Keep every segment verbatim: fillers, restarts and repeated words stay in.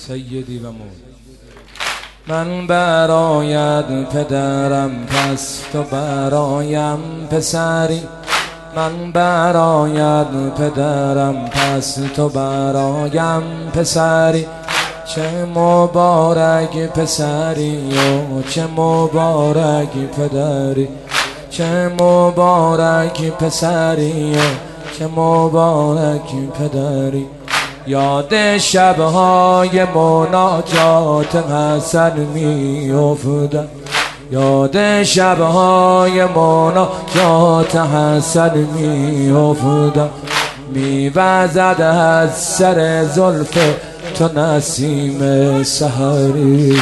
سیدی و مولای من برایت پدرم پس تو برایم پسری، من برایت پدرم پس تو برایم پسری. چه مبارک پسری و چه مبارک پدری، چه مبارک پسری و چه مبارک پدری. یاد شبهای مناجات حسن می افتم، یاد شبهای مناجات حسن می افتم. می وزد از سر زلف تو نسیم سحری.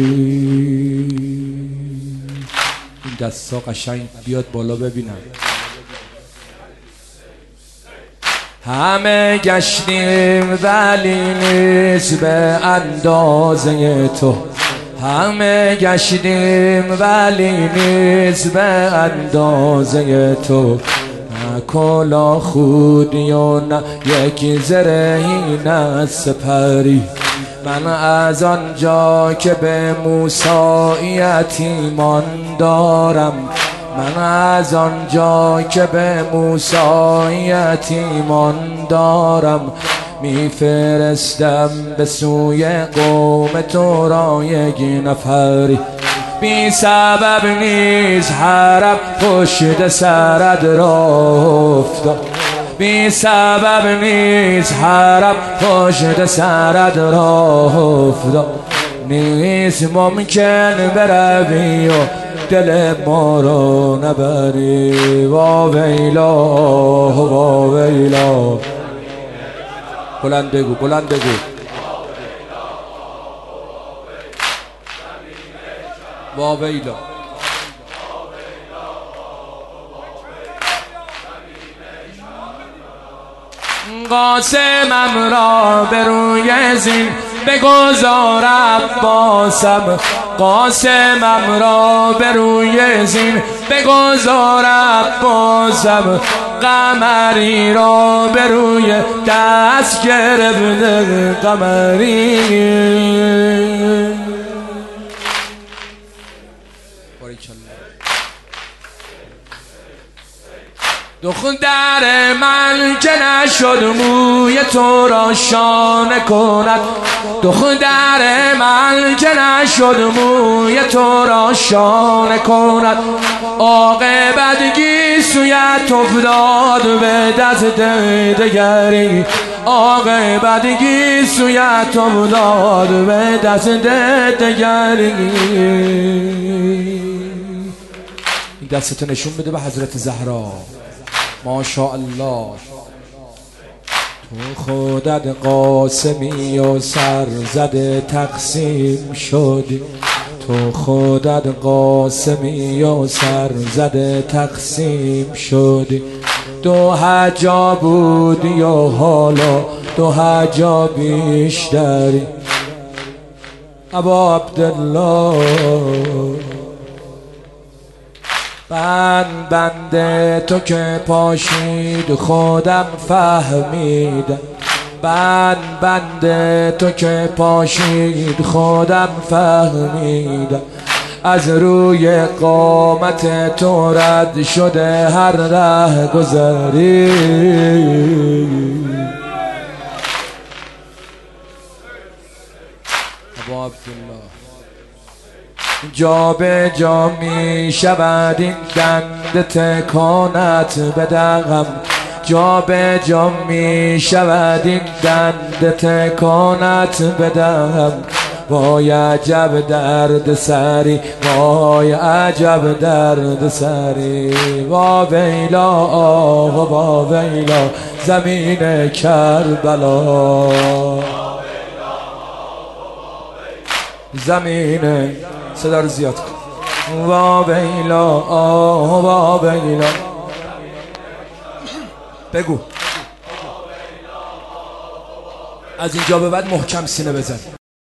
این دستا قشنگ بیاد بالا ببینم. همه گشتیم ولی نیست به اندازه تو، همه گشتیم ولی نیست به اندازه تو. نه کلا خودی و نه یک زرهی نه سپری. من از آنجا که به موسیقیت ایمان دارم، من از آنجا که به موسیقیت ایمان دارم، میفرستم به سوی قوم تو را یک نفری. بی سبب نیز حرم پشت سرت را افتاد، بی سبب نیز حرم پشت سرت را افتاد. نیست ممکن بروی و دل ما را نبری. وا ویلا وا ویلا. بلند بگو بلند بگو. وا ویلا. قاسمم را به روی زین بگذار عباسم، قاسمم را به روی زین بگذار عباسم. قمری را به روی دست گرفته قمری. دختر من که نشد موی تو را شانه کند، دختر من که نشد موی تو را شانه کند. عاقبت گیسویت افتاد به دست دگری، عاقبت گیسویت افتاد به دست دگری. این دستتو نشون بده به حضرت زهرا. ماشاءالله. تو خودت قاسمی و سرزده تقسیم شدی، تو خودت قاسمی و سرزده تقسیم شدی. دو حجا بودی و حالا دو حجا بیشتری. ابا عبدالله بند بنده تو که پاشید خودم فهمیدم، بند بنده تو که پاشید خودم فهمیدم. از روی قامت تو رد شده هر ره گذری. ابا عبدالله جا به جا می شود این دند تکانت بدغم، جا به جا می شود این دند تکانت بدغم. وای عجب درد سری، وای عجب درد سری. وا ویلا وا ویلا زمین کربلا، زمین صدا رو زیاد کن. وا ویلا وا ویلا. بگو از اینجا به بعد محکم سینه بزن.